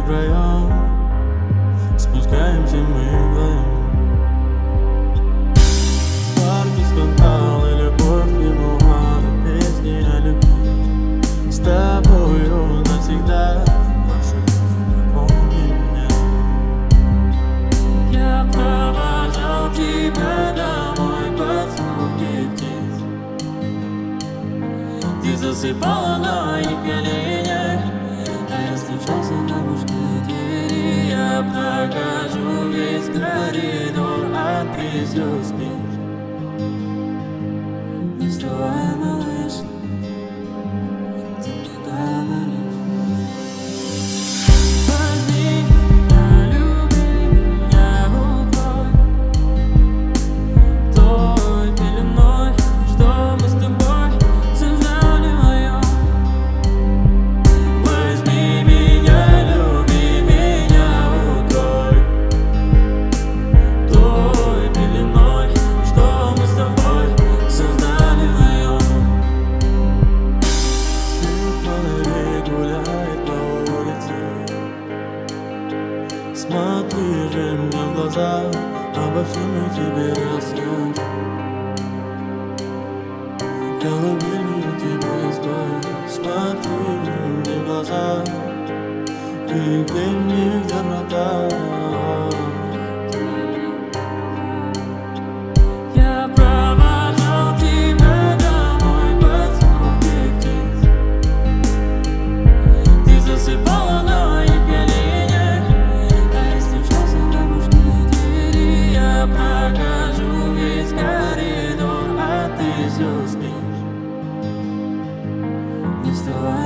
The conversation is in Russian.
втроем спускаемся мы вдвоем. Парки, скандалы, любовь, лимоны, песни о любви. С тобою навсегда, прошу, помни меня. Я провожал тебя домой под звуки птиц. Ты засыпала на моих коленях, а я стучался на мушкетере. Я прохожу весь коридор, а ты все спишь. Не вставай, малыш, ты мне говоришь. Возьми меня, люби меня рукой, той пеленой, что мы с тобой создали вдвоем. Возьми меня, люби меня рукой, той пеленой, что мы с тобой создали вдвоем. Свет фонарей гуляет по улице. Смотри же мне в глаза, обо всем я тебе расскажу. Колыбелью тебе спою. Смотри же мне в глаза, и ты мне где врата. Я провожал тебя домой под звуки птиц. Ты засыпала на моих коленях, а я стучался на мушкетере. Я прохожу весь коридор, а ты все спишь. Не вставай.